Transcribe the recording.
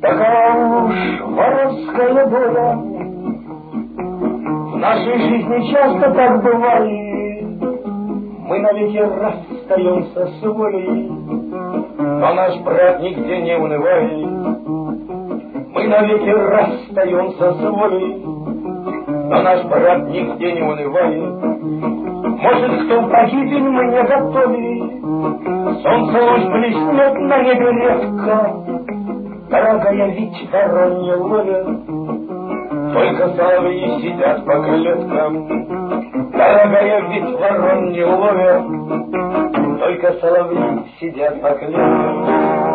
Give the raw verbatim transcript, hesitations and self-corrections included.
Такова уж воровская доля. В нашей жизни часто так бывает. Мы навеки расстаемся с волей, но наш брат нигде не унывает. Мы навеки расстаемся с волей, но наш брат нигде не унывает. Может, кто погибель мы не готовили, солнце луч блеснет на небе редко. Дорогая, ведь ворон не ловят, только соловьи сидят по клеткам. Дорогая, ведь ворон не ловят, только соловьи сидят по клеткам.